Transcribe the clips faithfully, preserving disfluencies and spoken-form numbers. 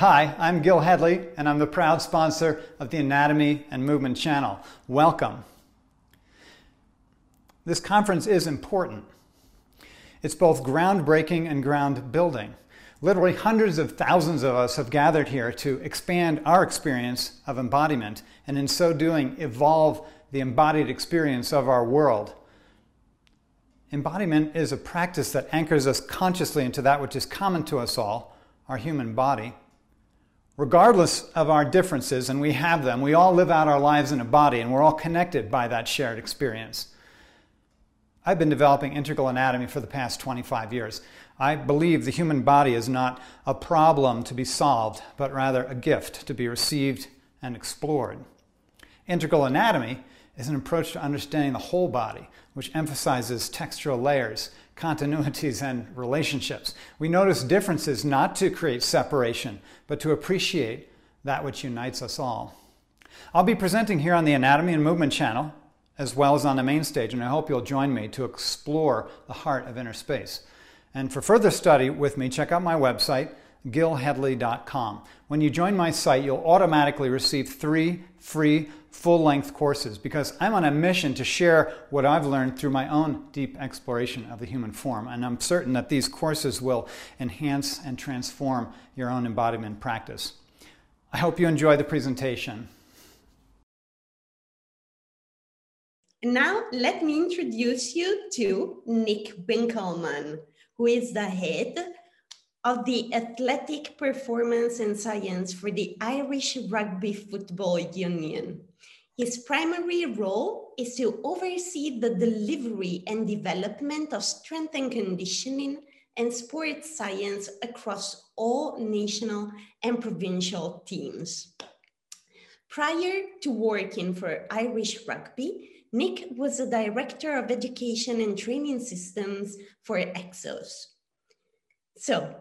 Hi, I'm Gil Hedley, and I'm the proud sponsor of the Anatomy and Movement channel. Welcome. This conference is important. It's both groundbreaking and ground building. Literally hundreds of thousands of us have gathered here to expand our experience of embodiment, and in so doing, evolve the embodied experience of our world. Embodiment is a practice that anchors us consciously into that which is common to us all, our human body. Regardless of our differences, and we have them, we all live out our lives in a body, and we're all connected by that shared experience. I've been developing integral anatomy for the past twenty-five years. I believe the human body is not a problem to be solved, but rather a gift to be received and explored. Integral anatomy is an approach to understanding the whole body, which emphasizes textural layers, continuities, and relationships. We notice differences not to create separation, but to appreciate that which unites us all. I'll be presenting here on the Anatomy and Movement channel, as well as on the main stage, and I hope you'll join me to explore the heart of inner space. And for further study with me, check out my website, gil hedley dot com. When you join my site, you'll automatically receive three free full-length courses because I'm on a mission to share what I've learned through my own deep exploration of the human form, and I'm certain that these courses will enhance and transform your own embodiment practice. I hope you enjoy the presentation. Now, let me introduce you to Nick Winkelman, who is the head of the Athletic Performance and Science for the Irish Rugby Football Union. His primary role is to oversee the delivery and development of strength and conditioning and sports science across all national and provincial teams. Prior to working for Irish Rugby, Nick was the Director of Education and Training Systems for Exos. So,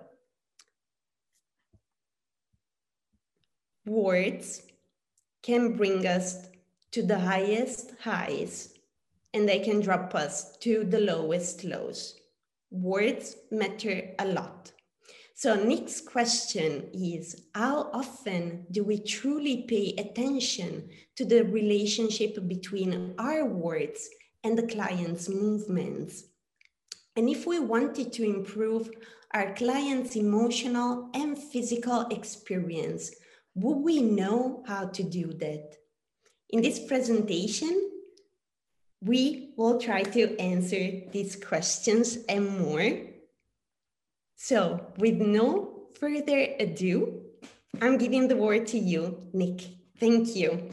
words can bring us to the highest highs, and they can drop us to the lowest lows. Words matter a lot. So Nick's question is, how often do we truly pay attention to the relationship between our words and the client's movements? And if we wanted to improve our client's emotional and physical experience, would we know how to do that? In this presentation, we will try to answer these questions and more. So with no further ado, I'm giving the word to you, Nick. Thank you.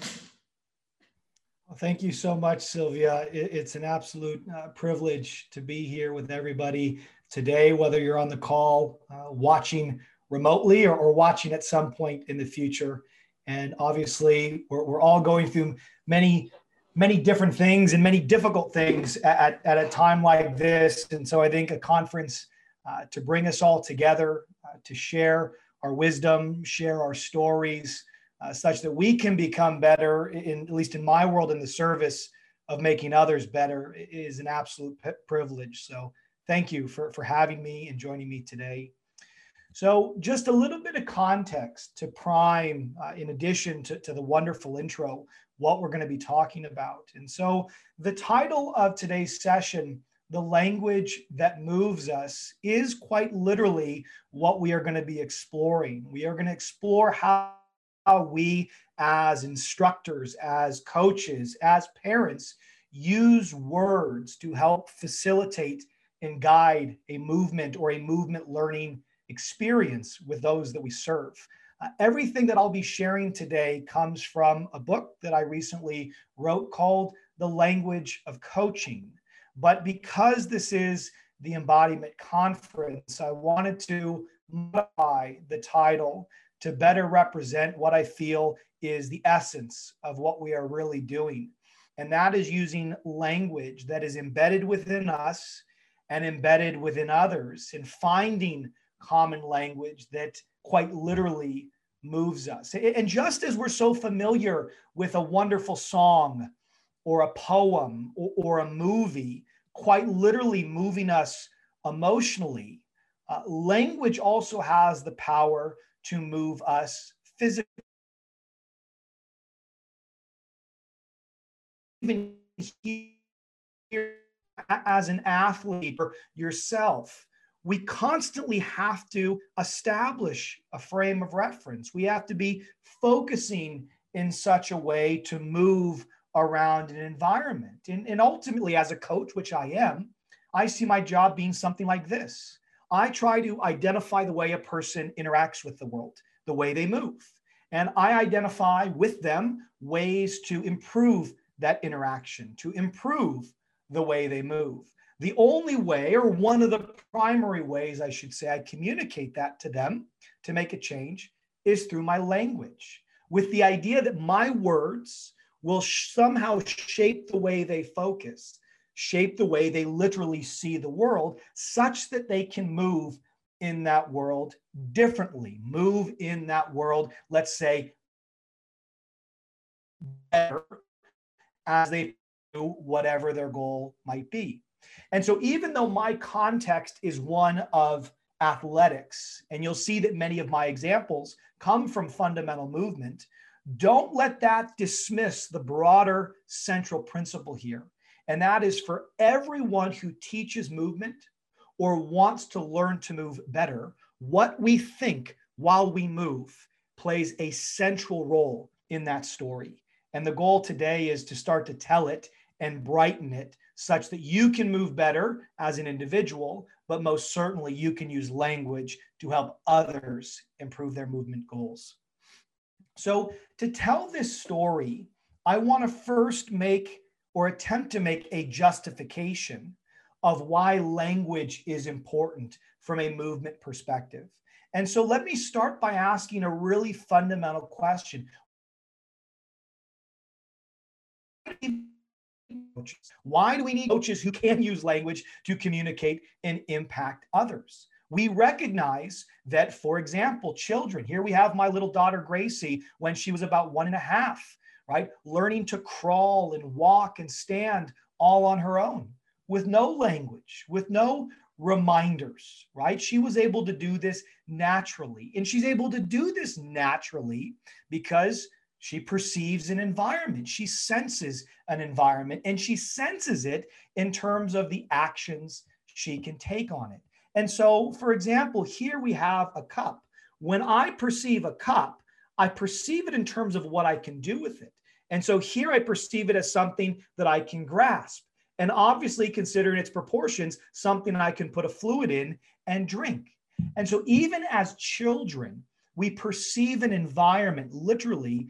Well, thank you so much, Sylvia. It's an absolute uh, privilege to be here with everybody today, whether you're on the call, uh, watching remotely or, or watching at some point in the future. And obviously, we're, we're all going through many, many different things and many difficult things at, at a time like this. And so I think a conference uh, to bring us all together, uh, to share our wisdom, share our stories, uh, such that we can become better, in, at least in my world, in the service of making others better, is an absolute privilege. So thank you for, for having me and joining me today. So just a little bit of context to prime, uh, in addition to, to the wonderful intro, what we're going to be talking about. And so the title of today's session, The Language That Moves Us, is quite literally what we are going to be exploring. We are going to explore how, how we as instructors, as coaches, as parents, use words to help facilitate and guide a movement or a movement learning experience with those that we serve. Uh, everything that I'll be sharing today comes from a book that I recently wrote called The Language of Coaching. But because this is the Embodiment Conference, I wanted to modify the title to better represent what I feel is the essence of what we are really doing. And that is using language that is embedded within us and embedded within others, and finding common language that quite literally moves us. And just as we're so familiar with a wonderful song or a poem or, or a movie, quite literally moving us emotionally, uh, language also has the power to move us physically. Even here, as an athlete or yourself, we constantly have to establish a frame of reference. We have to be focusing in such a way to move around an environment. And, and ultimately, as a coach, which I am, I see my job being something like this. I try to identify the way a person interacts with the world, the way they move. And I identify with them ways to improve that interaction, to improve the way they move. The only way, or one of the primary ways, I should say, I communicate that to them to make a change is through my language, with the idea that my words will somehow shape the way they focus, shape the way they literally see the world, such that they can move in that world differently, move in that world, let's say, better as they do whatever their goal might be. And so even though my context is one of athletics, and you'll see that many of my examples come from fundamental movement, don't let that dismiss the broader central principle here. And that is, for everyone who teaches movement or wants to learn to move better, what we think while we move plays a central role in that story. And the goal today is to start to tell it and brighten it such that you can move better as an individual, but most certainly you can use language to help others improve their movement goals. So to tell this story, I want to first make or attempt to make a justification of why language is important from a movement perspective. And so let me start by asking a really fundamental question. Why do we need coaches who can use language to communicate and impact others? We recognize that, for example, children, here we have my little daughter, Gracie, when she was about one and a half, right? Learning to crawl and walk and stand all on her own with no language, with no reminders, right? She was able to do this naturally. And she's able to do this naturally because she perceives an environment. She senses an environment, and she senses it in terms of the actions she can take on it. And so, for example, here we have a cup. When I perceive a cup, I perceive it in terms of what I can do with it. And so here I perceive it as something that I can grasp. And obviously, considering its proportions, something I can put a fluid in and drink. And so even as children, we perceive an environment literally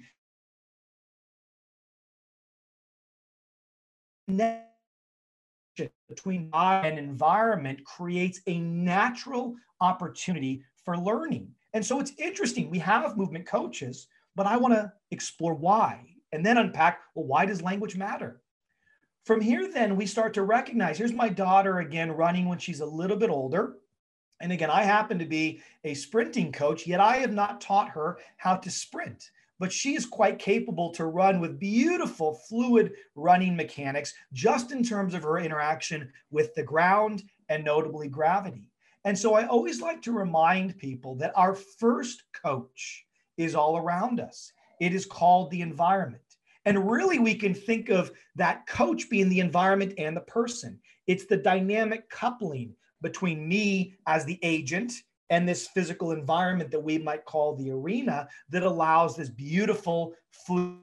between body and environment creates a natural opportunity for learning. And so it's interesting. We have movement coaches, but I want to explore why and then unpack, well, why does language matter? From here, then we start to recognize, here's my daughter again running when she's a little bit older. And again, I happen to be a sprinting coach, yet I have not taught her how to sprint. But she is quite capable to run with beautiful fluid running mechanics, just in terms of her interaction with the ground and notably gravity. And so I always like to remind people that our first coach is all around us. It is called the environment. And really, we can think of that coach being the environment and the person. It's the dynamic coupling between me as the agent and this physical environment that we might call the arena that allows this beautiful fluid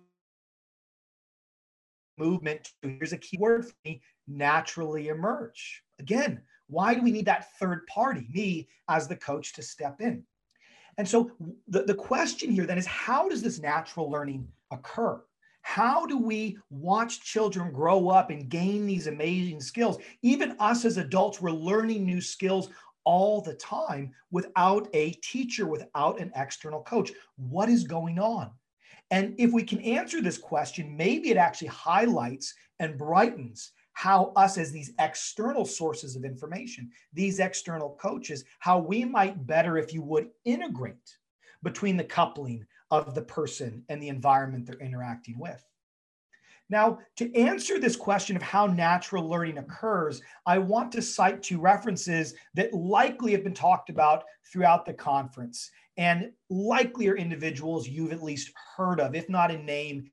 movement to, here's a key word for me, naturally emerge. Again, why do we need that third party, me as the coach, to step in? And so the, the question here then is, how does this natural learning occur? How do we watch children grow up and gain these amazing skills? Even us as adults, we're learning new skills all the time without a teacher, without an external coach. What is going on? And if we can answer this question, maybe it actually highlights and brightens how us as these external sources of information, these external coaches, how we might better, if you would, integrate between the coupling of the person and the environment they're interacting with. Now, to answer this question of how natural learning occurs, I want to cite two references that likely have been talked about throughout the conference, and likely are individuals you've at least heard of, if not in name.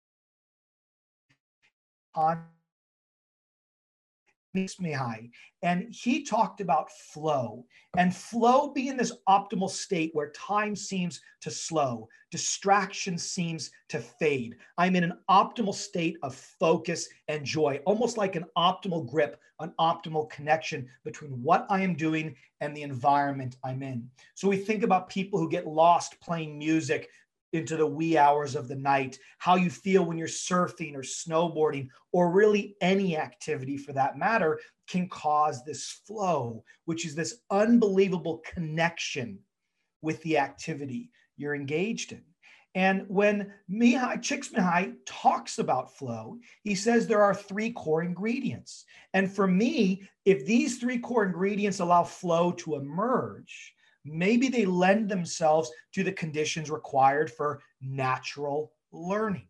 Csikszentmihalyi, and he talked about flow, and flow being this optimal state where time seems to slow, distraction seems to fade. I'm in an optimal state of focus and joy, almost like an optimal grip, an optimal connection between what I am doing and the environment I'm in. So we think about people who get lost playing music into the wee hours of the night, how you feel when you're surfing or snowboarding, or really any activity for that matter, can cause this flow, which is this unbelievable connection with the activity you're engaged in. And when Mihai Csikszentmihalyi talks about flow, he says there are three core ingredients. And for me, if these three core ingredients allow flow to emerge, maybe they lend themselves to the conditions required for natural learning.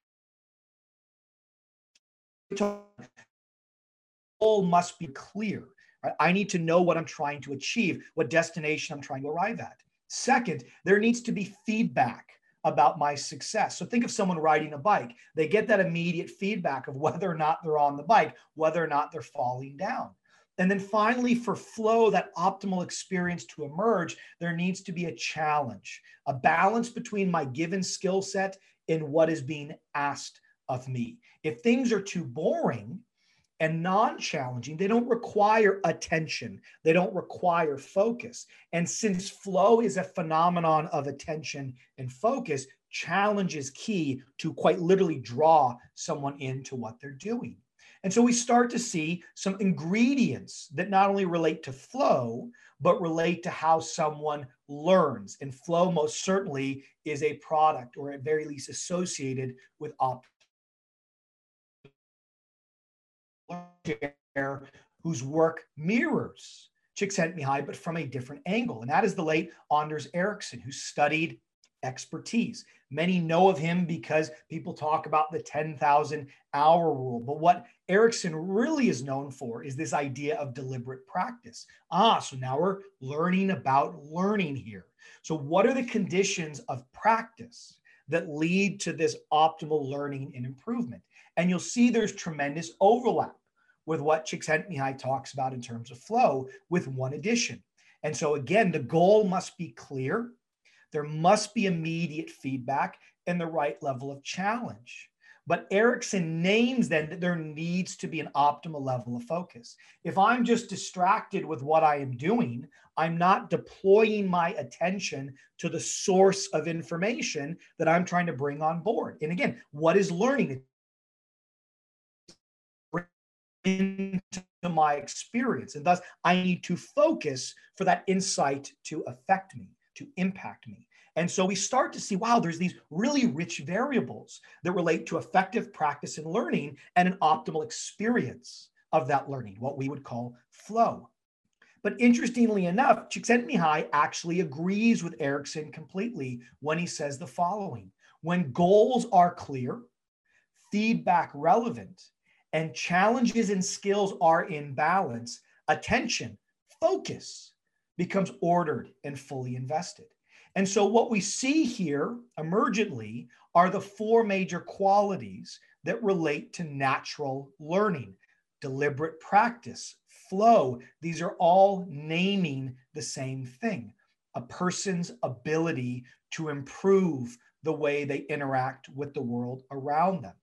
The goal must be clear. Right? I need to know what I'm trying to achieve, what destination I'm trying to arrive at. Second, there needs to be feedback about my success. So think of someone riding a bike. They get that immediate feedback of whether or not they're on the bike, whether or not they're falling down. And then finally, for flow, that optimal experience to emerge, there needs to be a challenge, a balance between my given skill set and what is being asked of me. If things are too boring and non-challenging, they don't require attention. They don't require focus. And since flow is a phenomenon of attention and focus, challenge is key to quite literally draw someone into what they're doing. And so we start to see some ingredients that not only relate to flow, but relate to how someone learns. And flow most certainly is a product, or at very least associated with optimal learning, whose work mirrors Csikszentmihalyi, but from a different angle. And that is the late Anders Ericsson, who studied expertise. Many know of him because people talk about the ten thousand hour rule. But what Ericsson really is known for is this idea of deliberate practice. Ah, so now we're learning about learning here. So what are the conditions of practice that lead to this optimal learning and improvement? And you'll see there's tremendous overlap with what Csikszentmihalyi talks about in terms of flow, with one addition. And so again, the goal must be clear. There must be immediate feedback and the right level of challenge. But Ericsson names then that there needs to be an optimal level of focus. If I'm just distracted with what I am doing, I'm not deploying my attention to the source of information that I'm trying to bring on board. And again, what is learning? Into my experience. And thus, I need to focus for that insight to affect me, to impact me. And so we start to see, wow, there's these really rich variables that relate to effective practice and learning and an optimal experience of that learning, what we would call flow. But interestingly enough, Csikszentmihalyi actually agrees with Ericsson completely when he says the following: when goals are clear, feedback relevant, and challenges and skills are in balance, attention, focus becomes ordered and fully invested. And so what we see here emergently are the four major qualities that relate to natural learning: deliberate practice, flow. These are all naming the same thing: a person's ability to improve the way they interact with the world around them.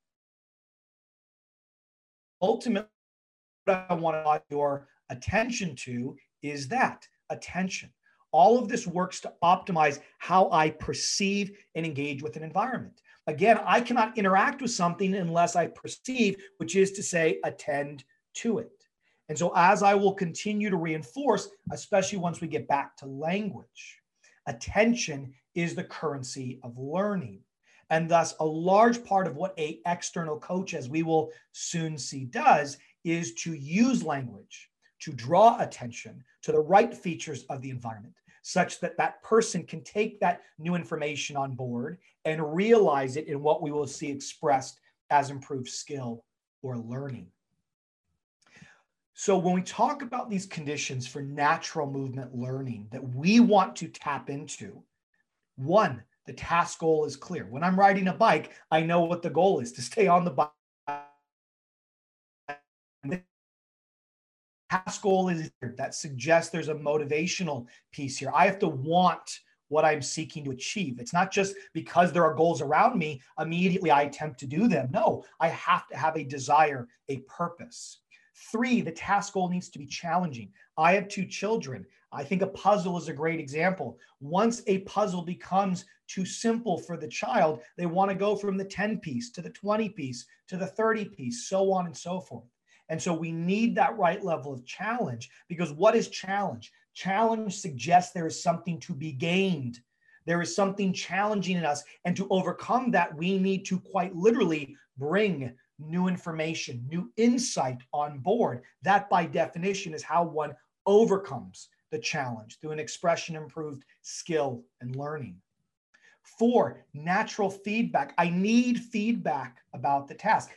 Ultimately, what I want to draw your attention to is that attention. All of this works to optimize how I perceive and engage with an environment. Again, I cannot interact with something unless I perceive, which is to say, attend to it. And so as I will continue to reinforce, especially once we get back to language, attention is the currency of learning. And thus, a large part of what an external coach, as we will soon see, does is to use language to draw attention to the right features of the environment, such that that person can take that new information on board and realize it in what we will see expressed as improved skill or learning. So when we talk about these conditions for natural movement learning that we want to tap into, one, the task goal is clear. When I'm riding a bike, I know what the goal is, to stay on the bike. The task goal is here. That suggests there's a motivational piece here. I have to want what I'm seeking to achieve. It's not just because there are goals around me, immediately I attempt to do them. No, I have to have a desire, a purpose. Three, the task goal needs to be challenging. I have two children. I think a puzzle is a great example. Once a puzzle becomes too simple for the child, they want to go from the ten piece to the twenty piece to the thirty piece, so on and so forth. And so we need that right level of challenge, because what is challenge? Challenge suggests there is something to be gained. There is something challenging in us. And to overcome that, we need to quite literally bring new information, new insight on board. That by definition is how one overcomes the challenge, through an expression improved skill and learning. Four, natural feedback. I need feedback about the task.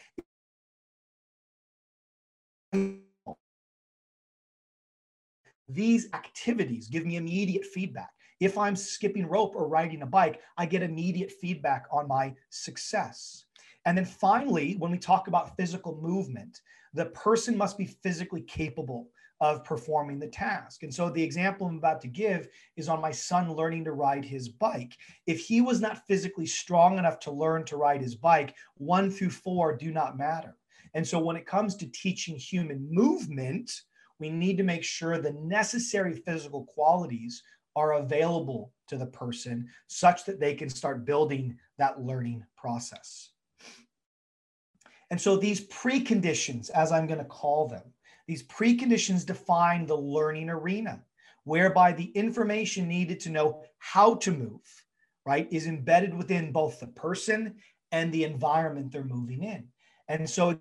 These activities give me immediate feedback. If I'm skipping rope or riding a bike, I get immediate feedback on my success. And then finally, when we talk about physical movement, the person must be physically capable of performing the task. And so the example I'm about to give is on my son learning to ride his bike. If he was not physically strong enough to learn to ride his bike, one through four do not matter. And so when it comes to teaching human movement, we need to make sure the necessary physical qualities are available to the person such that they can start building that learning process. And so these preconditions, as I'm going to call them, these preconditions define the learning arena, whereby the information needed to know how to move, right, is embedded within both the person and the environment they're moving in. And so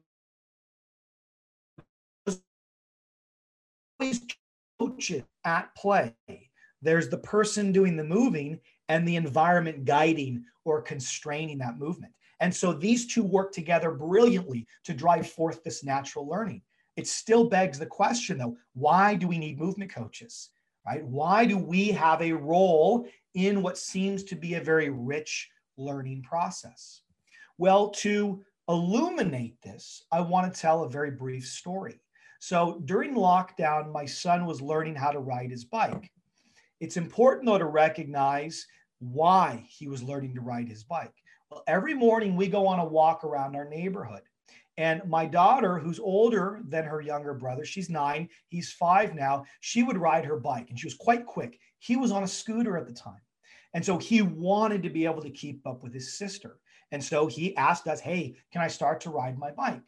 always coaches at play. There's the person doing the moving and the environment guiding or constraining that movement. And so these two work together brilliantly to drive forth this natural learning. It still begs the question, though, why do we need movement coaches, right? Why do we have a role in what seems to be a very rich learning process? Well, to illuminate this, I want to tell a very brief story. So during lockdown, my son was learning how to ride his bike. It's important, though, to recognize why he was learning to ride his bike. Well, every morning we go on a walk around our neighborhood. And my daughter, who's older than her younger brother, she's nine, he's five now, she would ride her bike and she was quite quick. He was on a scooter at the time. And so he wanted to be able to keep up with his sister. And so he asked us, hey, can I start to ride my bike?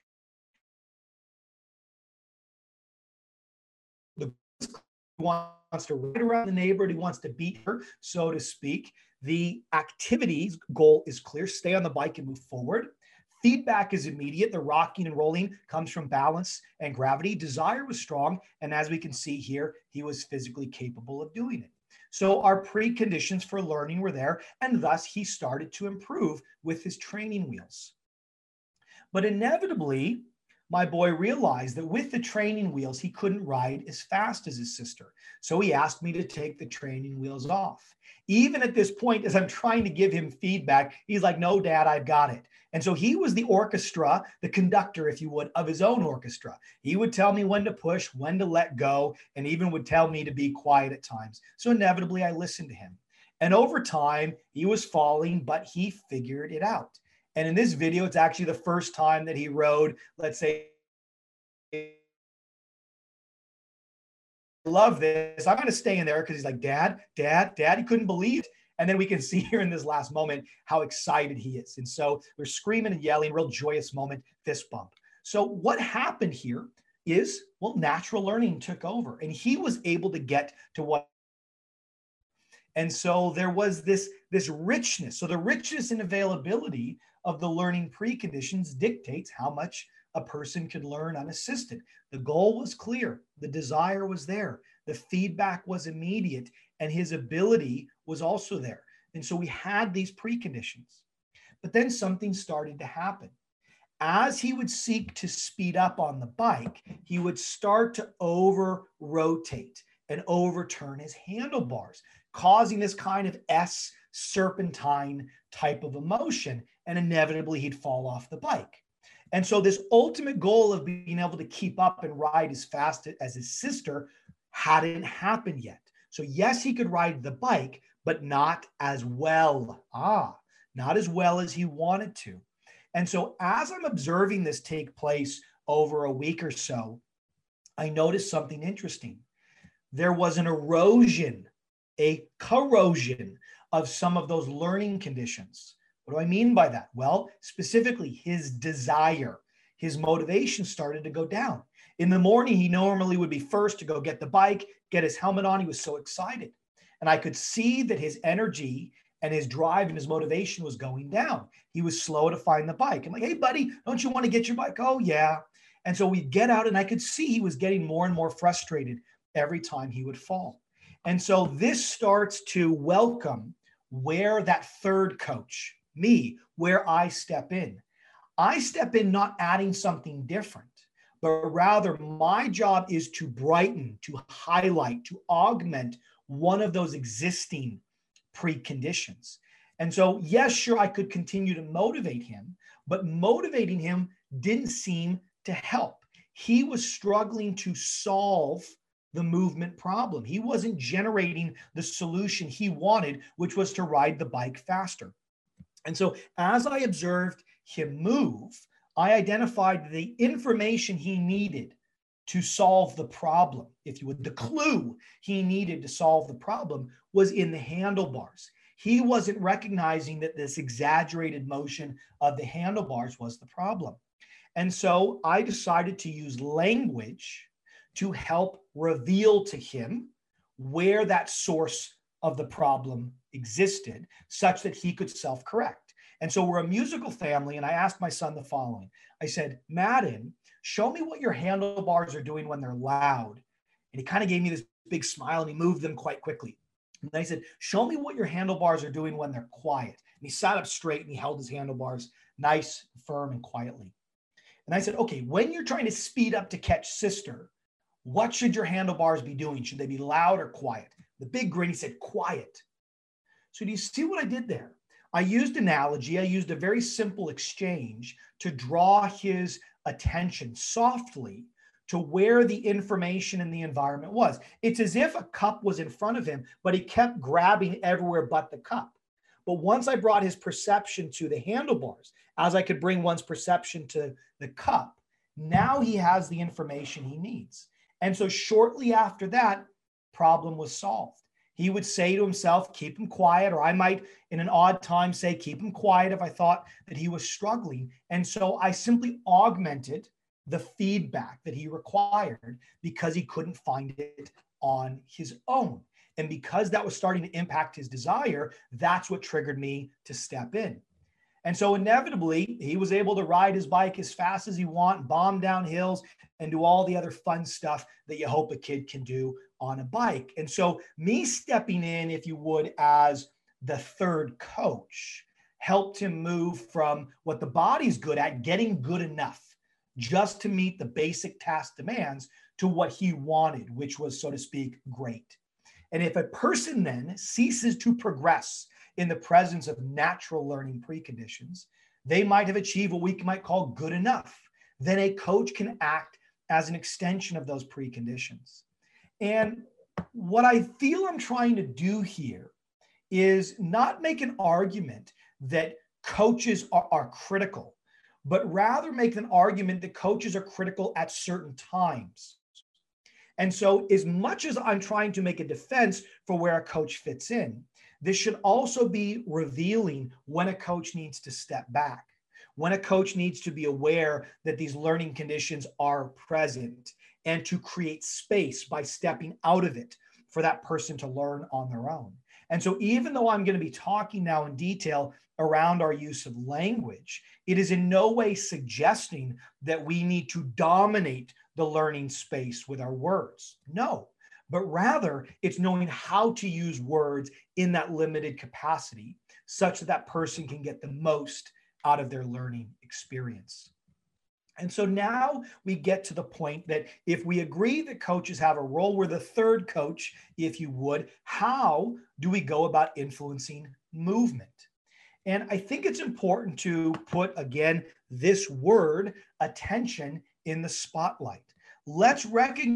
The wants to ride around the neighborhood, he wants to beat her, so to speak. The activity's goal is clear, stay on the bike and move forward. Feedback is immediate. The rocking and rolling comes from balance and gravity. Desire was strong. And as we can see here, he was physically capable of doing it. So our preconditions for learning were there. And thus he started to improve with his training wheels. But inevitably, my boy realized that with the training wheels, he couldn't ride as fast as his sister. So he asked me to take the training wheels off. Even at this point, as I'm trying to give him feedback, he's like, no, Dad, I've got it. And so he was the orchestra, the conductor, if you would, of his own orchestra. He would tell me when to push, when to let go, and even would tell me to be quiet at times. So inevitably, I listened to him. And over time, he was falling, but he figured it out. And in this video, it's actually the first time that he rode, let's say, I love this. I'm going to stay in there because he's like, Dad, Dad, Dad. He couldn't believe it. And then we can see here in this last moment how excited he is. And so we're screaming and yelling, real joyous moment, fist bump. So what happened here is, well, natural learning took over and he was able to get to what. And so there was this, this richness. So the richness and availability of the learning preconditions dictates how much a person could learn unassisted. The goal was clear. The desire was there. The feedback was immediate, and his ability was also there. And so we had these preconditions. But then something started to happen. as he would seek to speed up on the bike, he would start to over rotate and overturn his handlebars, causing this kind of S serpentine type of emotion. And inevitably he'd fall off the bike. And so this ultimate goal of being able to keep up and ride as fast as his sister hadn't happened yet. So yes, he could ride the bike, but not as well. Ah, not as well as he wanted to. And so as I'm observing this take place over a week or so, I noticed something interesting. There was an erosion, a corrosion of some of those learning conditions. What do I mean by that? Well, specifically his desire, his motivation started to go down. In the morning, he normally would be first to go get the bike, get his helmet on. He was so excited. And I could see that his energy and his drive and his motivation was going down. He was slow to find the bike. I'm like, hey, buddy, don't you want to get your bike? Oh, yeah. And so we'd get out and I could see he was getting more and more frustrated every time he would fall. And so this starts to welcome where that third coach, me, where I step in. I step in not adding something different, but rather my job is to brighten, to highlight, to augment one of those existing preconditions. And so, yes, sure, I could continue to motivate him, but motivating him didn't seem to help. He was struggling to solve the movement problem. He wasn't generating the solution he wanted, which was to ride the bike faster. And so as I observed him move, I identified the information he needed to solve the problem, if you would. The clue he needed to solve the problem was in the handlebars. He wasn't recognizing that this exaggerated motion of the handlebars was the problem. And so I decided to use language to help reveal to him where that source of the problem existed, such that he could self-correct. And so we're a musical family, and I asked my son the following. I said, Madden, show me what your handlebars are doing when they're loud. And he kind of gave me this big smile, and he moved them quite quickly. And I said, show me what your handlebars are doing when they're quiet. And he sat up straight, and he held his handlebars nice, firm, and quietly. And I said, okay, when you're trying to speed up to catch sister, what should your handlebars be doing? Should they be loud or quiet? The big grin, he said, quiet. So do you see what I did there? I used analogy. I used a very simple exchange to draw his attention softly to where the information in the environment was. It's as if a cup was in front of him, but he kept grabbing everywhere but the cup. But once I brought his perception to the handlebars, as I could bring one's perception to the cup, now he has the information he needs. And so shortly after that, problem was solved. He would say to himself, keep him quiet, or I might in an odd time say, keep him quiet if I thought that he was struggling. And so I simply augmented the feedback that he required because he couldn't find it on his own. And because that was starting to impact his desire, that's what triggered me to step in. And so inevitably, he was able to ride his bike as fast as he wants, bomb down hills, and do all the other fun stuff that you hope a kid can do on a bike. And so me stepping in, if you would, as the third coach, helped him move from what the body's good at, getting good enough just to meet the basic task demands, to what he wanted, which was, so to speak, great. And if a person then ceases to progress in the presence of natural learning preconditions, they might have achieved what we might call good enough. Then a coach can act as an extension of those preconditions. And what I feel I'm trying to do here is not make an argument that coaches are, are critical, but rather make an argument that coaches are critical at certain times. And so as much as I'm trying to make a defense for where a coach fits in, this should also be revealing when a coach needs to step back, when a coach needs to be aware that these learning conditions are present, and to create space by stepping out of it for that person to learn on their own. And so even though I'm going to be talking now in detail around our use of language, it is in no way suggesting that we need to dominate the learning space with our words. No, but rather it's knowing how to use words in that limited capacity such that that person can get the most out of their learning experience. And so now we get to the point that if we agree that coaches have a role, we're the third coach, if you would, how do we go about influencing movement? And I think it's important to put, again, this word, attention, in the spotlight. Let's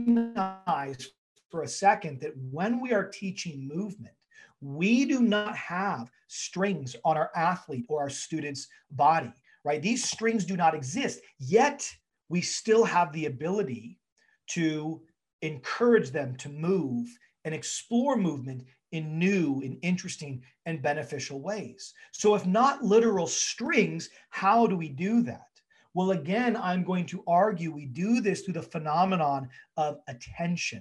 recognize for a second that when we are teaching movement, we do not have strings on our athlete or our student's body. Right? These strings do not exist, yet we still have the ability to encourage them to move and explore movement in new and interesting and beneficial ways. So if not literal strings, how do we do that? Well, again, I'm going to argue we do this through the phenomenon of attention.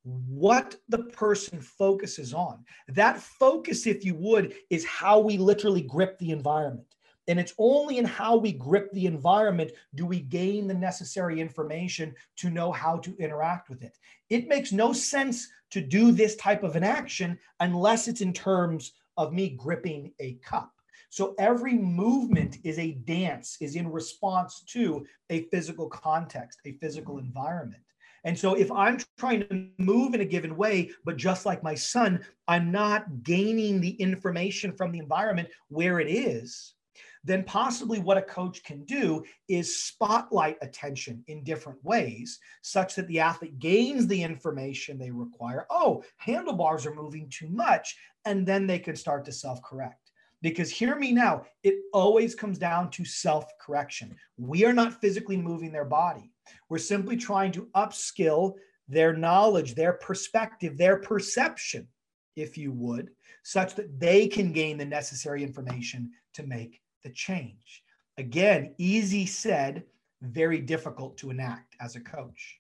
What the person focuses on. That focus, if you would, is how we literally grip the environment. And it's only in how we grip the environment do we gain the necessary information to know how to interact with it. It makes no sense to do this type of an action unless it's in terms of me gripping a cup. So every movement is a dance, is in response to a physical context, a physical environment. And so if I'm trying to move in a given way, but just like my son, I'm not gaining the information from the environment where it is, then possibly what a coach can do is spotlight attention in different ways, such that the athlete gains the information they require. Oh, handlebars are moving too much, and then they can start to self-correct. Because hear me now, it always comes down to self-correction. We are not physically moving their body. We're simply trying to upskill their knowledge, their perspective, their perception, if you would, such that they can gain the necessary information to make the change. Again, easy said, very difficult to enact as a coach.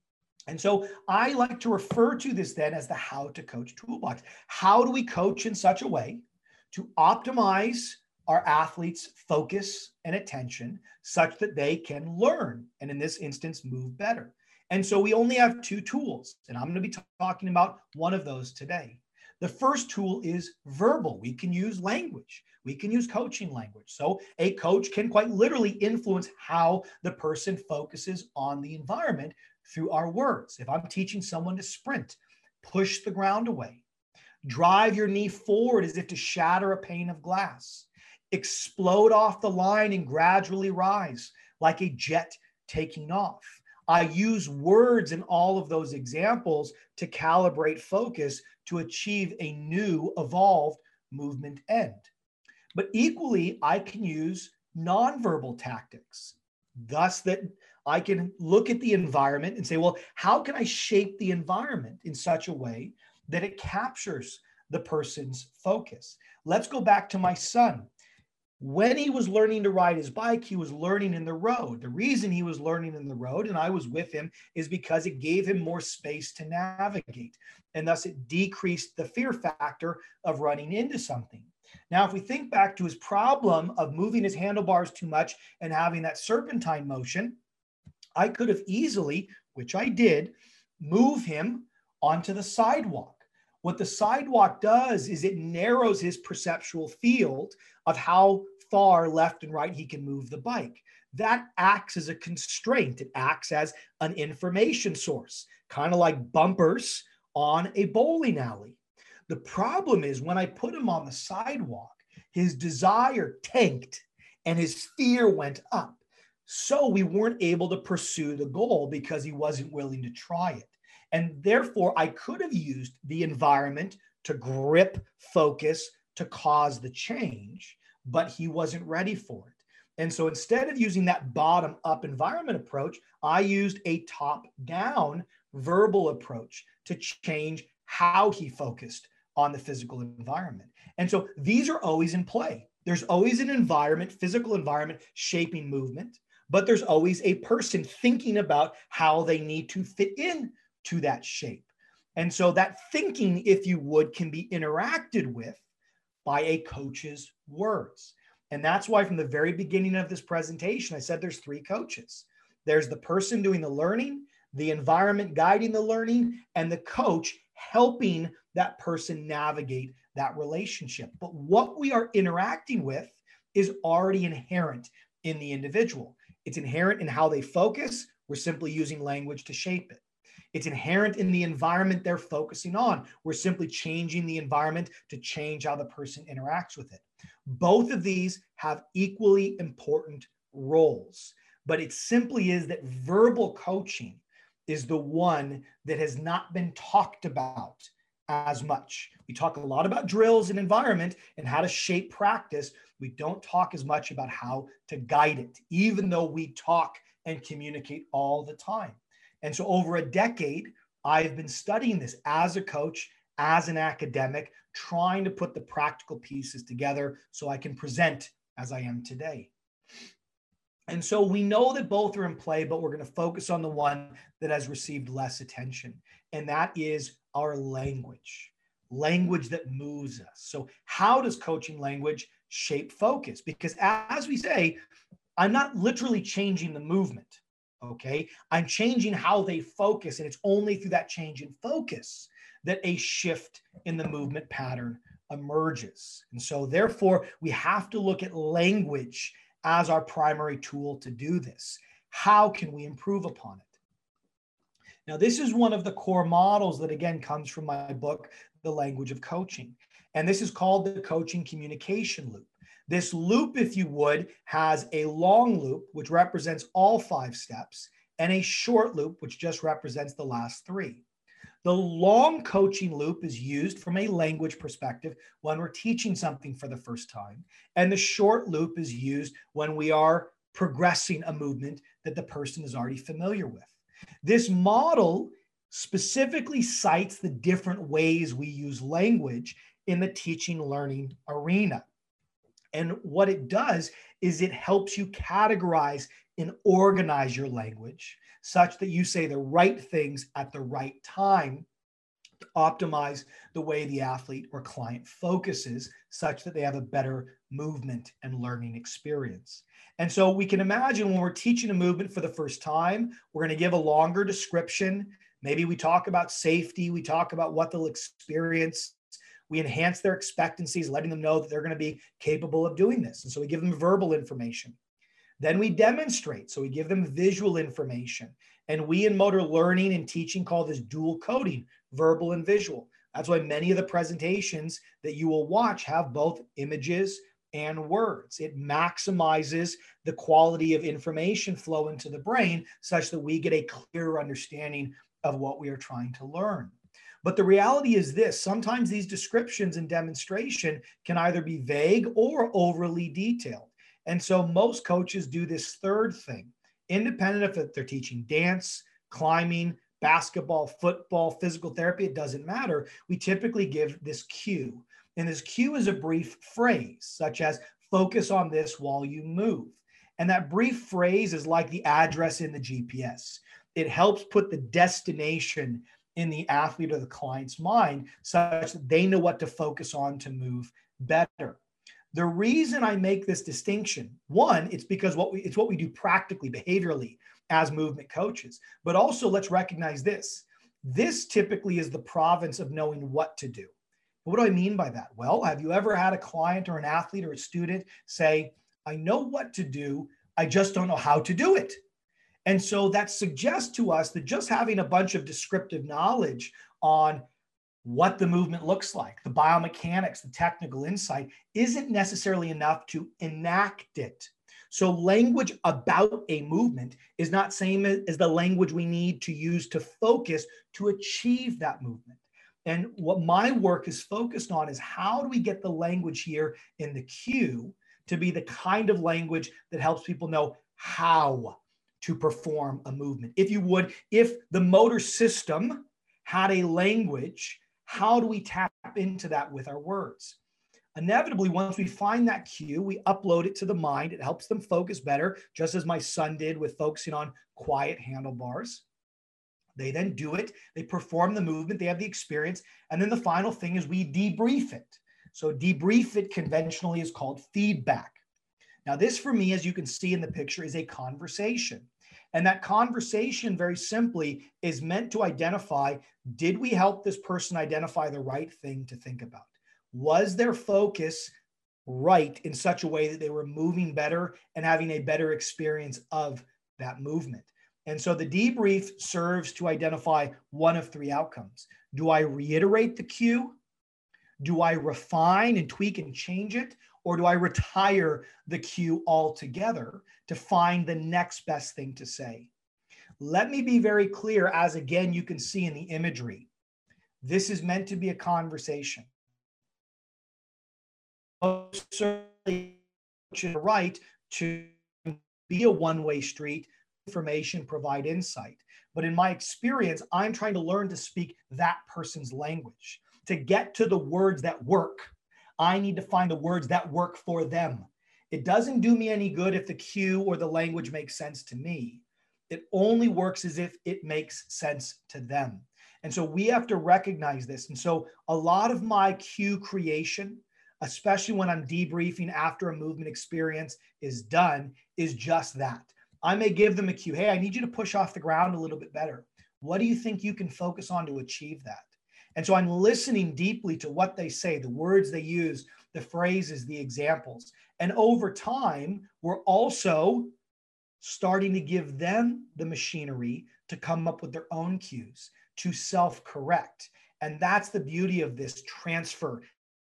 And so I like to refer to this then as the how to coach toolbox. How do we coach in such a way to optimize our athletes' focus and attention such that they can learn, and in this instance, move better? And so we only have two tools, and I'm going to be t- talking about one of those today. The first tool is verbal. We can use language. We can use coaching language. So a coach can quite literally influence how the person focuses on the environment through our words. If I'm teaching someone to sprint, push the ground away, drive your knee forward as if to shatter a pane of glass, explode off the line and gradually rise like a jet taking off. I use words in all of those examples to calibrate focus to achieve a new, evolved movement end. But equally, I can use nonverbal tactics, thus that I can look at the environment and say, well, how can I shape the environment in such a way that it captures the person's focus? Let's go back to my son. When he was learning to ride his bike, he was learning in the road. The reason he was learning in the road, and I was with him, is because it gave him more space to navigate. And thus it decreased the fear factor of running into something. Now, if we think back to his problem of moving his handlebars too much and having that serpentine motion, I could have easily, which I did, move him onto the sidewalk. What the sidewalk does is it narrows his perceptual field of how far left and right he can move the bike. That acts as a constraint. It acts as an information source, kind of like bumpers on a bowling alley. The problem is when I put him on the sidewalk, his desire tanked and his fear went up. So we weren't able to pursue the goal because he wasn't willing to try it. And therefore, I could have used the environment to grip, focus, to cause the change, but he wasn't ready for it. And so instead of using that bottom-up environment approach, I used a top-down verbal approach to change how he focused on the physical environment. And so these are always in play. There's always an environment, physical environment, shaping movement, but there's always a person thinking about how they need to fit in to that shape. And so that thinking, if you would, can be interacted with by a coach's words. And that's why from the very beginning of this presentation, I said there's three coaches. There's the person doing the learning, the environment guiding the learning, and the coach helping that person navigate that relationship. But what we are interacting with is already inherent in the individual. It's inherent in how they focus. We're simply using language to shape it. It's inherent in the environment they're focusing on. We're simply changing the environment to change how the person interacts with it. Both of these have equally important roles, but it simply is that verbal coaching is the one that has not been talked about as much. We talk a lot about drills and environment and how to shape practice. We don't talk as much about how to guide it, even though we talk and communicate all the time. And so over a decade, I've been studying this as a coach, as an academic, trying to put the practical pieces together so I can present as I am today. And so we know that both are in play, but we're going to focus on the one that has received less attention, and that is our language, language that moves us. So how does coaching language shape focus? Because as we say, I'm not literally changing the movement. Okay, I'm changing how they focus, and it's only through that change in focus that a shift in the movement pattern emerges. And so therefore, we have to look at language as our primary tool to do this. How can we improve upon it? Now, this is one of the core models that, again, comes from my book, The Language of Coaching. And this is called the coaching communication loop. This loop, if you would, has a long loop, which represents all five steps, and a short loop, which just represents the last three. The long coaching loop is used from a language perspective when we're teaching something for the first time, and the short loop is used when we are progressing a movement that the person is already familiar with. This model specifically cites the different ways we use language in the teaching learning arena. And what it does is it helps you categorize and organize your language such that you say the right things at the right time to optimize the way the athlete or client focuses such that they have a better movement and learning experience. And so we can imagine when we're teaching a movement for the first time, we're going to give a longer description. Maybe we talk about safety. We talk about what they'll experience. We enhance their expectancies, letting them know that they're going to be capable of doing this. And so we give them verbal information. Then we demonstrate. So we give them visual information. And we in motor learning and teaching call this dual coding, verbal and visual. That's why many of the presentations that you will watch have both images and words. It maximizes the quality of information flow into the brain such that we get a clearer understanding of what we are trying to learn. But the reality is this: sometimes these descriptions and demonstration can either be vague or overly detailed. And so most coaches do this third thing, independent if they're teaching dance, climbing, basketball, football, physical therapy, it doesn't matter. We typically give this cue. And this cue is a brief phrase, such as focus on this while you move. And that brief phrase is like the address in the G P S. It helps put the destination in the athlete or the client's mind such that they know what to focus on to move better. The reason I make this distinction, one, it's because what we, it's what we do practically, behaviorally as movement coaches, but also let's recognize this. This typically is the province of knowing what to do. What do I mean by that? Well, have you ever had a client or an athlete or a student say, I know what to do, I just don't know how to do it? And so that suggests to us that just having a bunch of descriptive knowledge on what the movement looks like, the biomechanics, the technical insight, isn't necessarily enough to enact it. So language about a movement is not same as the language we need to use to focus to achieve that movement. And what my work is focused on is how do we get the language here in the cue to be the kind of language that helps people know how to perform a movement. If you would, if the motor system had a language, how do we tap into that with our words? Inevitably, once we find that cue, we upload it to the mind. It helps them focus better, just as my son did with focusing on quiet handlebars. They then do it. They perform the movement. They have the experience. And then the final thing is we debrief it. So debrief it conventionally is called feedback. Now, this for me, as you can see in the picture, is a conversation. And that conversation, very simply, is meant to identify, did we help this person identify the right thing to think about? Was their focus right in such a way that they were moving better and having a better experience of that movement. And so the debrief serves to identify one of three outcomes. Do I reiterate the cue? Do I refine and tweak and change it? Or do I retire the cue altogether to find the next best thing to say? Let me be very clear, as again, you can see in the imagery. This is meant to be a conversation. Certainly, right to be a one-way street, information, provide insight. But in my experience, I'm trying to learn to speak that person's language. To get to the words that work, I need to find the words that work for them. It doesn't do me any good if the cue or the language makes sense to me. It only works as if it makes sense to them. And so we have to recognize this. And so a lot of my cue creation, especially when I'm debriefing after a movement experience is done, is just that. I may give them a cue. Hey, I need you to push off the ground a little bit better. What do you think you can focus on to achieve that? And so I'm listening deeply to what they say, the words they use, the phrases, the examples. And over time, we're also starting to give them the machinery to come up with their own cues, to self-correct. And that's the beauty of this transfer.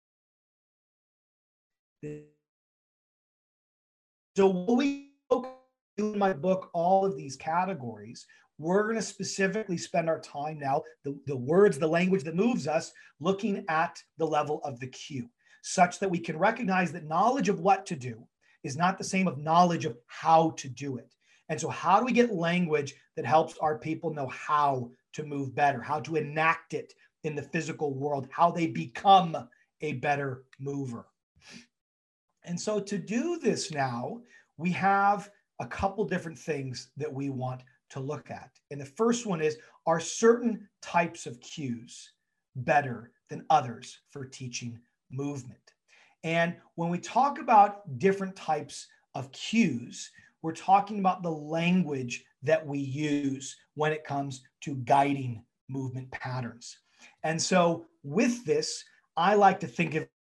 So what we do in my book, all of these categories, we're going to specifically spend our time now, the, the words, the language that moves us, looking at the level of the cue, such that we can recognize that knowledge of what to do is not the same of knowledge of how to do it. And so how do we get language that helps our people know how to move better, how to enact it in the physical world, how they become a better mover? And so to do this now, we have a couple different things that we want to look at. And the first one is, are certain types of cues better than others for teaching movement? And when we talk about different types of cues, we're talking about the language that we use when it comes to guiding movement patterns. And so with this, I like to think of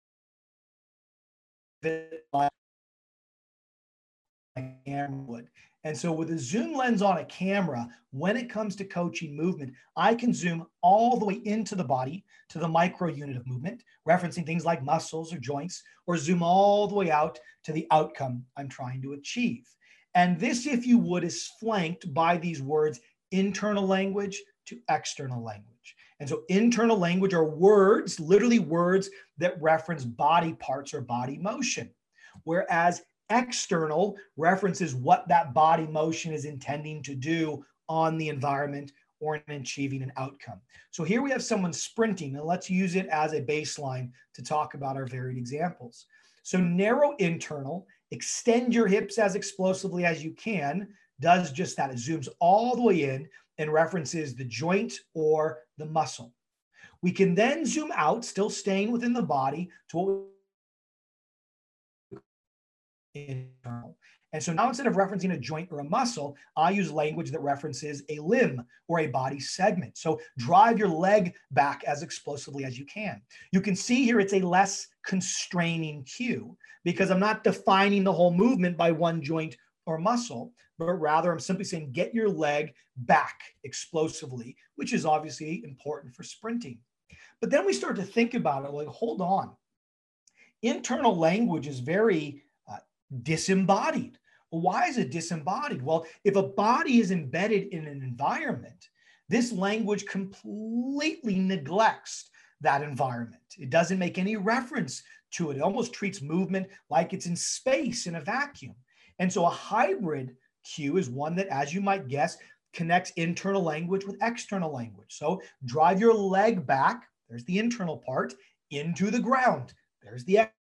it like a camera would. And so with a zoom lens on a camera, when it comes to coaching movement, I can zoom all the way into the body to the micro unit of movement, referencing things like muscles or joints, or zoom all the way out to the outcome I'm trying to achieve. And this, if you would, is flanked by these words, internal language to external language. And so internal language are words, literally words that reference body parts or body motion, whereas external references what that body motion is intending to do on the environment or in achieving an outcome. So here we have someone sprinting, and let's use it as a baseline to talk about our varied examples. So narrow internal, extend your hips as explosively as you can, does just that. It zooms all the way in and references the joint or the muscle. We can then zoom out, still staying within the body, to what we internal. And so now instead of referencing a joint or a muscle, I use language that references a limb or a body segment. So drive your leg back as explosively as you can. You can see here it's a less constraining cue because I'm not defining the whole movement by one joint or muscle, but rather I'm simply saying get your leg back explosively, which is obviously important for sprinting. But then we start to think about it like, hold on. Internal language is very disembodied. Well, why is it disembodied? Well, if a body is embedded in an environment, this language completely neglects that environment. It doesn't make any reference to it. It almost treats movement like it's in space in a vacuum. And so a hybrid cue is one that, as you might guess, connects internal language with external language. So drive your leg back, there's the internal part, into the ground. There's the external.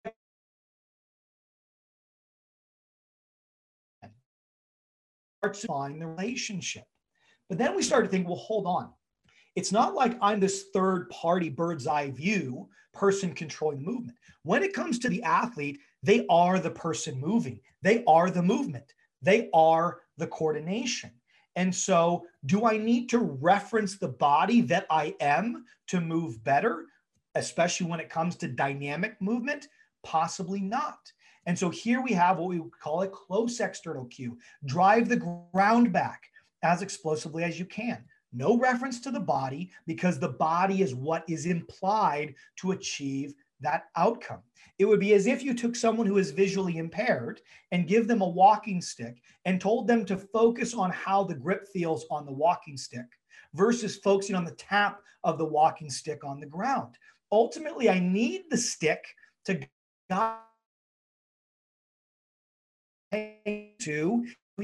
To find the relationship. But then we start to think, well, hold on. It's not like I'm this third party bird's eye view person controlling the movement. When it comes to the athlete, they are the person moving. They are the movement. They are the coordination. And so do I need to reference the body that I am to move better, especially when it comes to dynamic movement? Possibly not. And so here we have what we call a close external cue. Drive the ground back as explosively as you can. No reference to the body, because the body is what is implied to achieve that outcome. It would be as if you took someone who is visually impaired and give them a walking stick and told them to focus on how the grip feels on the walking stick versus focusing on the tap of the walking stick on the ground. Ultimately, I need the stick to guide to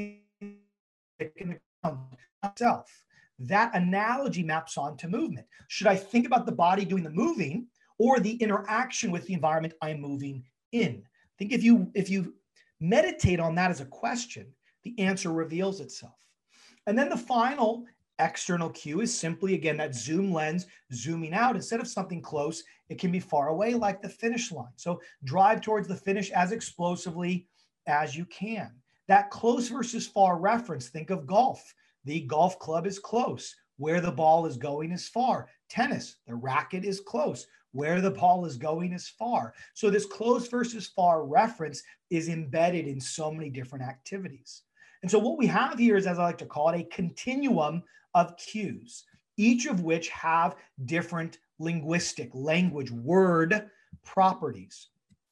myself. That analogy maps onto movement. Should I think about the body doing the moving or the interaction with the environment I'm moving in? I think if you if you meditate on that as a question, the answer reveals itself. And then the final external cue is simply, again, that zoom lens zooming out. Instead of something close, it can be far away, like the finish line. So drive towards the finish as explosively as you can. That close versus far reference, think of golf. The golf club is close. Where the ball is going is far. Tennis, the racket is close. Where the ball is going is far. So this close versus far reference is embedded in so many different activities. And so what we have here is, as I like to call it, a continuum of cues, each of which have different linguistic, language, word properties.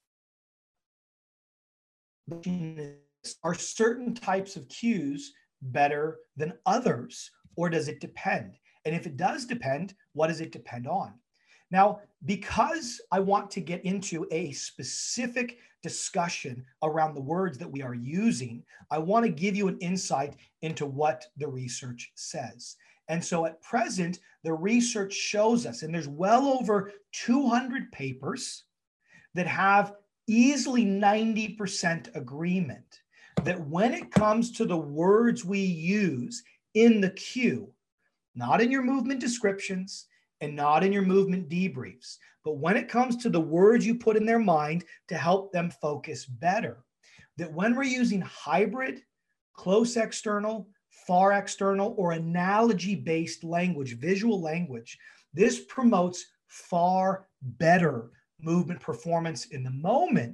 Are certain types of cues better than others, or does it depend? And if it does depend, what does it depend on? Now, because I want to get into a specific discussion around the words that we are using, I want to give you an insight into what the research says. And so at present, the research shows us, and there's well over two hundred papers that have easily ninety percent agreement that when it comes to the words we use in the cue, not in your movement descriptions and not in your movement debriefs, but when it comes to the words you put in their mind to help them focus better, that when we're using hybrid, close external, far external, or analogy-based language, visual language, this promotes far better movement performance in the moment,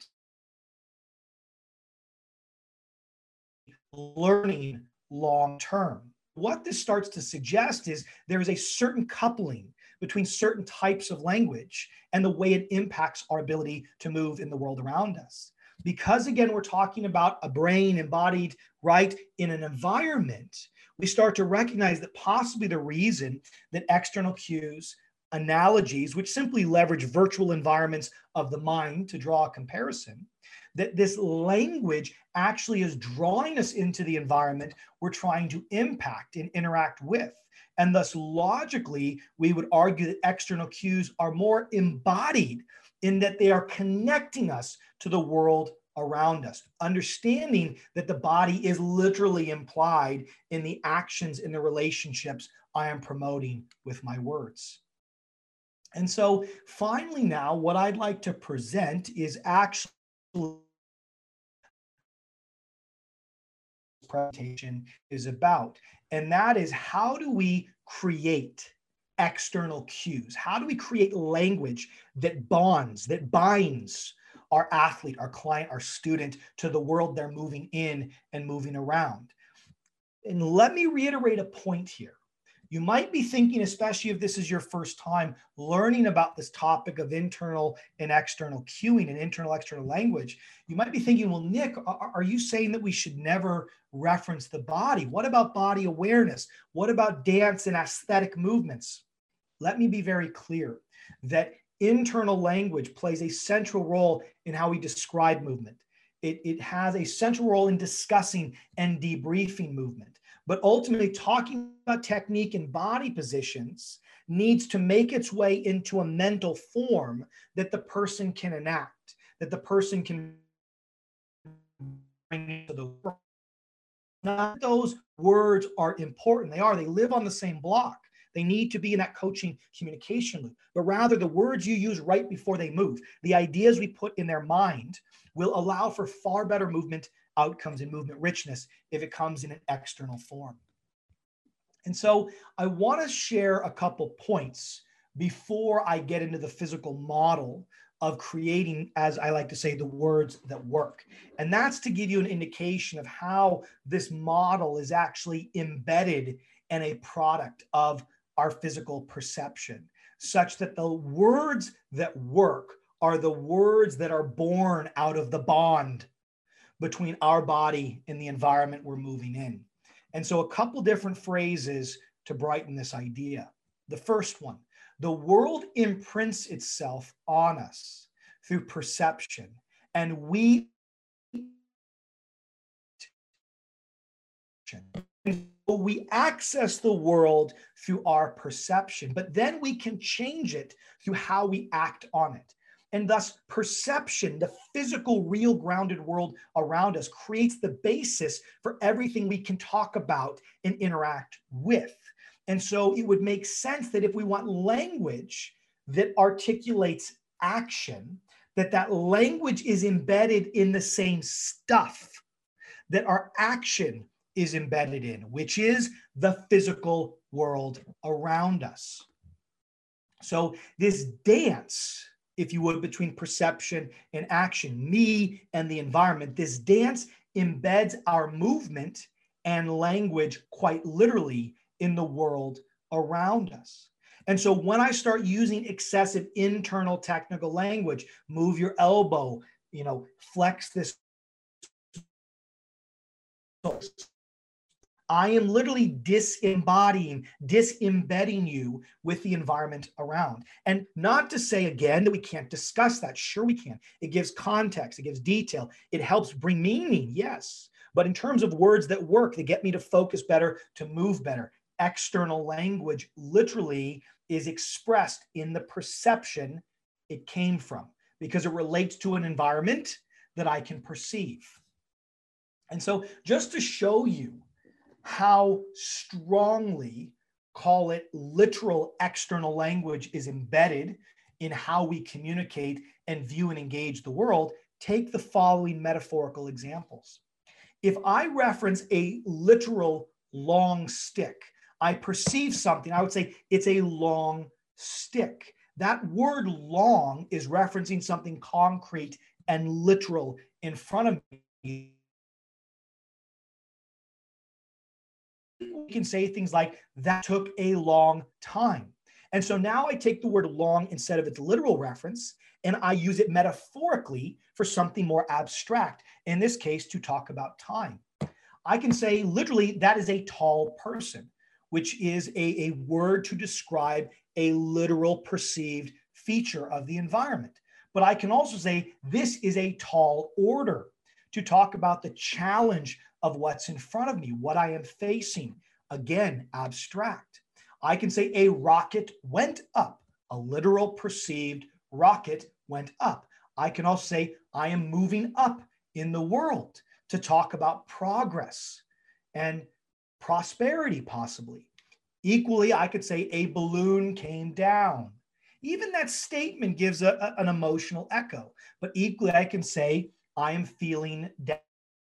learning long-term. What this starts to suggest is there is a certain coupling between certain types of language and the way it impacts our ability to move in the world around us. Because again, we're talking about a brain embodied right in an environment, we start to recognize that possibly the reason that external cues, analogies, which simply leverage virtual environments of the mind to draw a comparison, that this language actually is drawing us into the environment we're trying to impact and interact with. And thus, logically, we would argue that external cues are more embodied in that they are connecting us to the world around us, understanding that the body is literally implied in the actions and the relationships I am promoting with my words. And so finally now, what I'd like to present is actually presentation is about, and that is how do we create external cues? How do we create language that bonds, that binds our athlete, our client, our student to the world they're moving in and moving around? And let me reiterate a point here. You might be thinking, especially if this is your first time learning about this topic of internal and external cueing and internal external language, you might be thinking, well, Nick, are you saying that we should never reference the body? What about body awareness? What about dance and aesthetic movements? Let me be very clear that internal language plays a central role in how we describe movement. It, it has a central role in discussing and debriefing movement. But ultimately, talking about technique and body positions needs to make its way into a mental form that the person can enact, that the person can bring into the world. Not those words are important. They are. They live on the same block. They need to be in that coaching communication loop. But rather, the words you use right before they move, the ideas we put in their mind, will allow for far better movement outcomes and movement richness if it comes in an external form. And so I want to share a couple points before I get into the physical model of creating, as I like to say, the words that work. And that's to give you an indication of how this model is actually embedded in a product of our physical perception, such that the words that work are the words that are born out of the bond between our body and the environment we're moving in. And so a couple different phrases to brighten this idea. The first one, the world imprints itself on us through perception, and we we access the world through our perception, but then we can change it through how we act on it. And thus perception, the physical, real grounded world around us, creates the basis for everything we can talk about and interact with. And so it would make sense that if we want language that articulates action, that that language is embedded in the same stuff that our action is embedded in, which is the physical world around us. So this dance, if you would, between perception and action, me and the environment, this dance embeds our movement and language quite literally in the world around us. And so when I start using excessive internal technical language, move your elbow, you know, flex this, I am literally disembodying, disembedding you with the environment around. And not to say again that we can't discuss that. Sure we can. It gives context, it gives detail. It helps bring meaning, yes. But in terms of words that work, they get me to focus better, to move better. External language literally is expressed in the perception it came from, because it relates to an environment that I can perceive. And so just to show you how strongly, call it literal external language, is embedded in how we communicate and view and engage the world, take the following metaphorical examples. If I reference a literal long stick, I perceive something, I would say it's a long stick. That word long is referencing something concrete and literal in front of me. We can say things like, that took a long time. And so now I take the word long instead of its literal reference, and I use it metaphorically for something more abstract, in this case, to talk about time. I can say literally, that is a tall person, which is a, a word to describe a literal perceived feature of the environment. But I can also say, this is a tall order, to talk about the challenge of what's in front of me, what I am facing. Again, abstract. I can say a rocket went up, a literal perceived rocket went up. I can also say I am moving up in the world, to talk about progress and prosperity possibly. Equally, I could say a balloon came down. Even that statement gives a, a, an emotional echo, but equally I can say I am feeling down.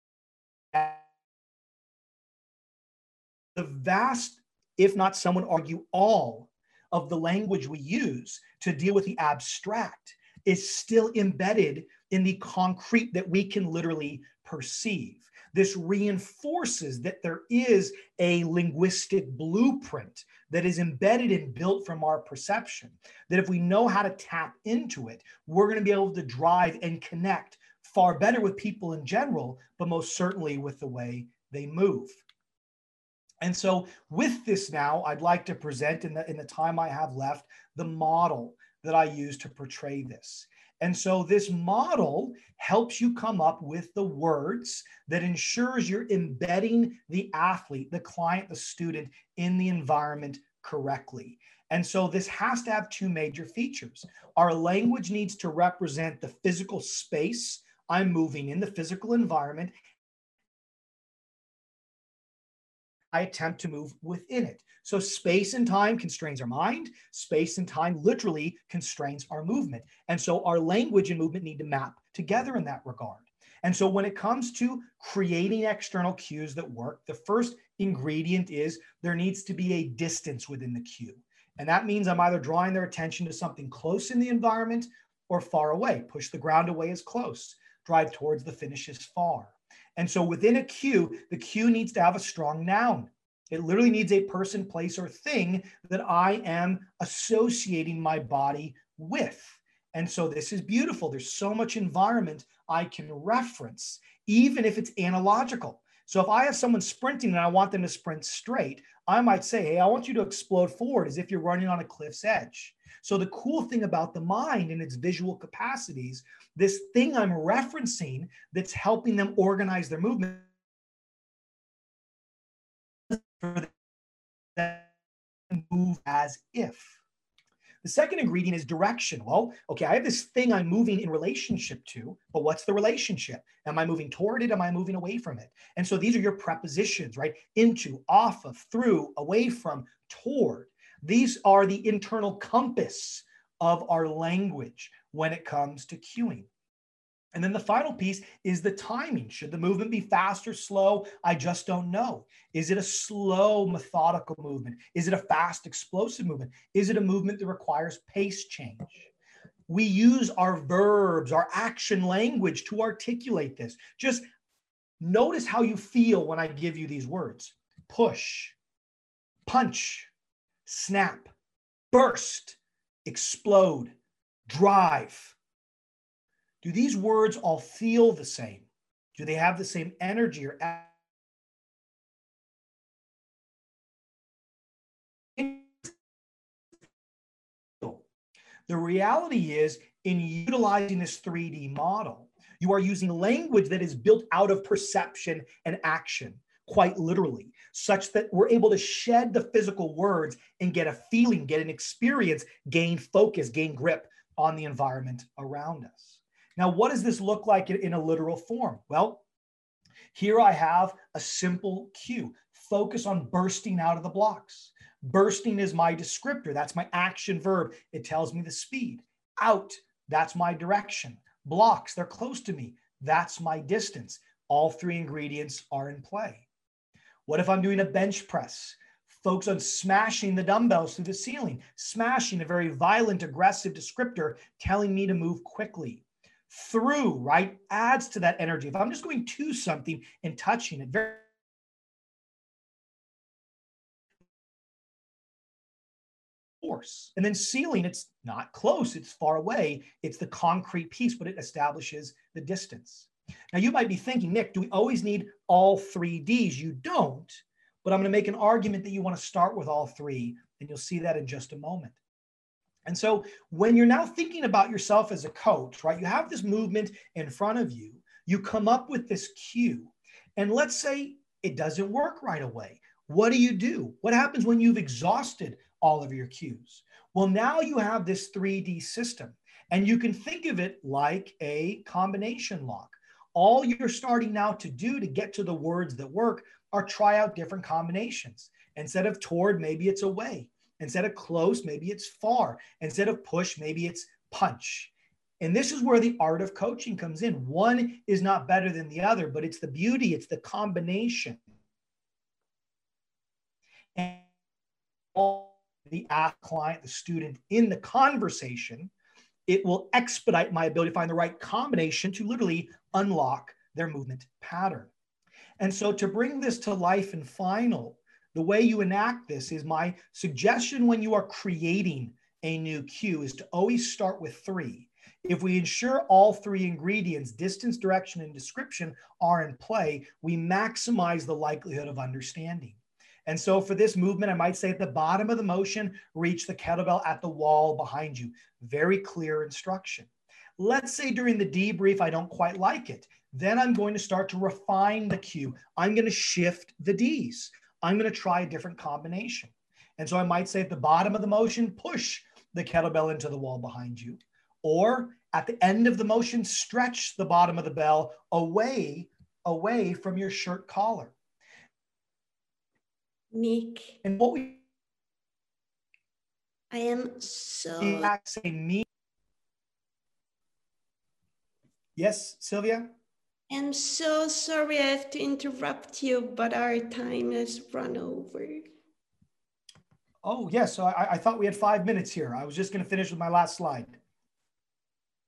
The vast, if not some would argue all, of the language we use to deal with the abstract is still embedded in the concrete that we can literally perceive. This reinforces that there is a linguistic blueprint that is embedded and built from our perception, that if we know how to tap into it, we're going to be able to drive and connect far better with people in general, but most certainly with the way they move. And so with this now, I'd like to present in the, in the time I have left, the model that I use to portray this. And so this model helps you come up with the words that ensures you're embedding the athlete, the client, the student in the environment correctly. And so this has to have two major features. Our language needs to represent the physical space I'm moving in, the physical environment. I attempt to move within it. So space and time constrains our mind. Space and time literally constrains our movement. And so our language and movement need to map together in that regard. And so when it comes to creating external cues that work, the first ingredient is there needs to be a distance within the cue. And that means I'm either drawing their attention to something close in the environment or far away. Push the ground away is close. Drive towards the finish is far. And so within a cue, the cue needs to have a strong noun. It literally needs a person, place, or thing that I am associating my body with. And so this is beautiful. There's so much environment I can reference, even if it's analogical. So if I have someone sprinting and I want them to sprint straight, I might say, hey, I want you to explode forward as if you're running on a cliff's edge. So the cool thing about the mind and its visual capacities, this thing I'm referencing that's helping them organize their movement, for them to move as if. The second ingredient is direction. Well, okay, I have this thing I'm moving in relationship to, but what's the relationship? Am I moving toward it? Am I moving away from it? And so these are your prepositions, right? Into, off of, through, away from, toward. These are the internal compass of our language when it comes to cueing. And then the final piece is the timing. Should the movement be fast or slow? I just don't know. Is it a slow, methodical movement? Is it a fast, explosive movement? Is it a movement that requires pace change? We use our verbs, our action language to articulate this. Just notice how you feel when I give you these words. Push, punch, snap, burst, explode, drive. Do these words all feel the same? Do they have the same energy or the reality is, in utilizing this three D model, you are using language that is built out of perception and action, quite literally, such that we're able to shed the physical words and get a feeling, get an experience, gain focus, gain grip on the environment around us. Now, what does this look like in a literal form? Well, here I have a simple cue. Focus on bursting out of the blocks. Bursting is my descriptor. That's my action verb. It tells me the speed. Out, that's my direction. Blocks, they're close to me. That's my distance. All three ingredients are in play. What if I'm doing a bench press? Focus on smashing the dumbbells through the ceiling. Smashing, a very violent, aggressive descriptor telling me to move quickly. Through, right, adds to that energy. If I'm just going to something and touching it, very force. And then ceiling, it's not close, it's far away. It's the concrete piece, but it establishes the distance. Now you might be thinking, Nick, do we always need all three Ds? You don't, but I'm going to make an argument that you want to start with all three, and you'll see that in just a moment. And so when you're now thinking about yourself as a coach, right, you have this movement in front of you, you come up with this cue, and let's say it doesn't work right away. What do you do? What happens when you've exhausted all of your cues? Well, now you have this three D system, and you can think of it like a combination lock. All you're starting now to do to get to the words that work are try out different combinations. Instead of toward, maybe it's away. Instead of close, maybe it's far. Instead of push, maybe it's punch. And this is where the art of coaching comes in. One is not better than the other, but it's the beauty, it's the combination. And the client, the student in the conversation, it will expedite my ability to find the right combination to literally unlock their movement pattern. And so to bring this to life and final, the way you enact this is my suggestion when you are creating a new cue is to always start with three. If we ensure all three ingredients, distance, direction, and description, are in play, we maximize the likelihood of understanding. And so for this movement, I might say at the bottom of the motion, reach the kettlebell at the wall behind you. Very clear instruction. Let's say during the debrief, I don't quite like it. Then I'm going to start to refine the cue. I'm going to shift the Ds. I'm going to try a different combination. And so I might say at the bottom of the motion, push the kettlebell into the wall behind you. Or at the end of the motion, stretch the bottom of the bell away, away from your shirt collar. Nick, and what we I am so say me. Yes, Sylvia? I'm so sorry I have to interrupt you, but our time has run over. Oh, yes. So I, I thought we had five minutes here. I was just going to finish with my last slide.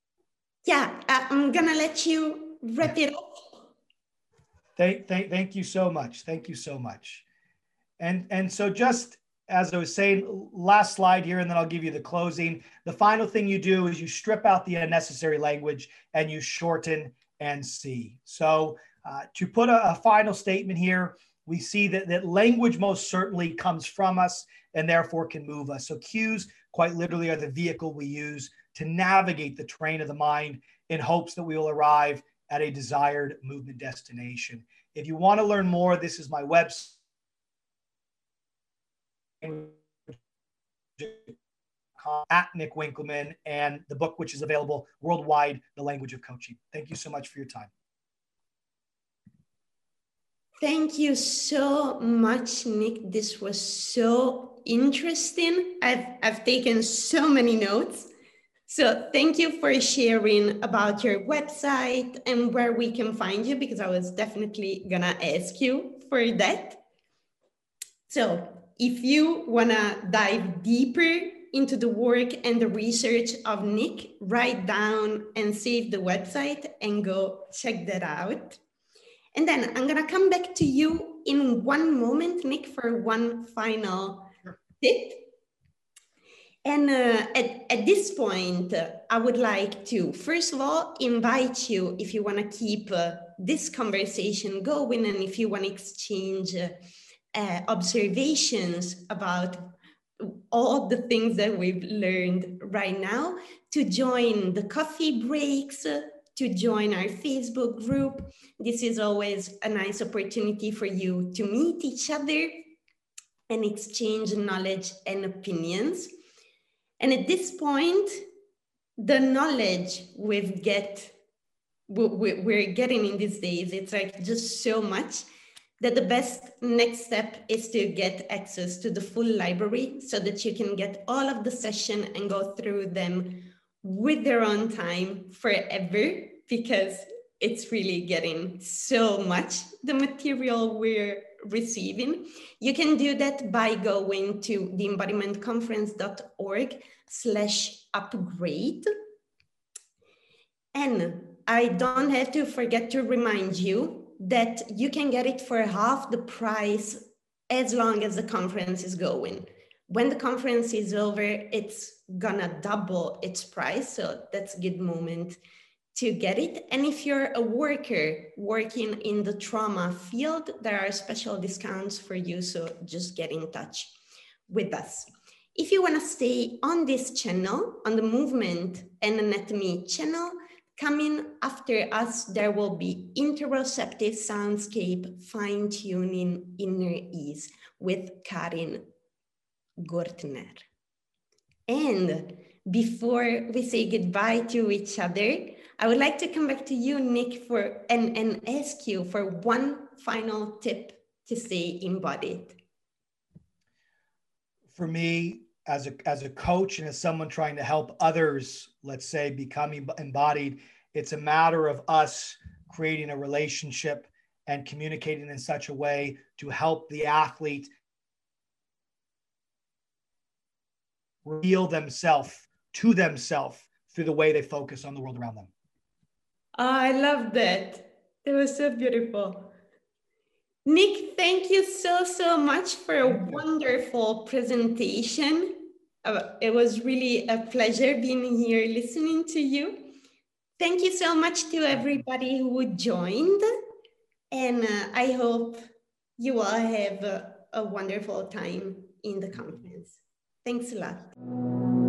yeah, I'm gonna let you wrap it up. Thank, thank, thank you so much. Thank you so much. And, and so just as I was saying, last slide here, and then I'll give you the closing. The final thing you do is you strip out the unnecessary language and you shorten and see. So uh, to put a, a final statement here, we see that, that language most certainly comes from us and therefore can move us. So cues quite literally are the vehicle we use to navigate the train of the mind in hopes that we will arrive at a desired movement destination. If you want to learn more, this is my website. At Nick Winkelman, and the book, which is available worldwide, The Language of Coaching. Thank you so much for your time. Thank you so much, Nick. This was so interesting. I've, I've taken so many notes. So thank you for sharing about your website and where we can find you, because I was definitely gonna ask you for that. So if you wanna dive deeper into the work and the research of Nick, write down and save the website and go check that out. And then I'm gonna come back to you in one moment, Nick, for one final tip. And uh, at, at this point, uh, I would like to, first of all, invite you, if you want to keep uh, this conversation going, and if you want to exchange uh, uh, observations about all the things that we've learned right now, to join the coffee breaks, uh, to join our Facebook group. This is always a nice opportunity for you to meet each other and exchange knowledge and opinions. And at this point, the knowledge we've get, we're getting in these days, it's like just so much that the best next step is to get access to the full library so that you can get all of the session and go through them with their own time forever, because it's really getting so much, the material we're receiving. You can do that by going to the embodiment conference dot org slash upgrade. And I don't have to forget to remind you that you can get it for half the price as long as the conference is going. When the conference is over, it's gonna double its price. So that's a good moment to get it. And if you're a worker working in the trauma field, there are special discounts for you. So just get in touch with us. If you want to stay on this channel, on the Movement and Anatomy channel, coming after us, there will be interoceptive soundscape, fine-tuning inner ease with Karin Gortner. And before we say goodbye to each other, I would like to come back to you, Nick, for and, and ask you for one final tip to stay embodied. For me, as a, as a coach and as someone trying to help others, let's say, become embodied, it's a matter of us creating a relationship and communicating in such a way to help the athlete reveal themselves to themselves through the way they focus on the world around them. I love that. It was so beautiful. Nick, thank you so, so much for a wonderful presentation. Uh, it was really a pleasure being here listening to you. Thank you so much to everybody who joined. And uh, I hope you all have a, a wonderful time in the conference. Thanks a lot.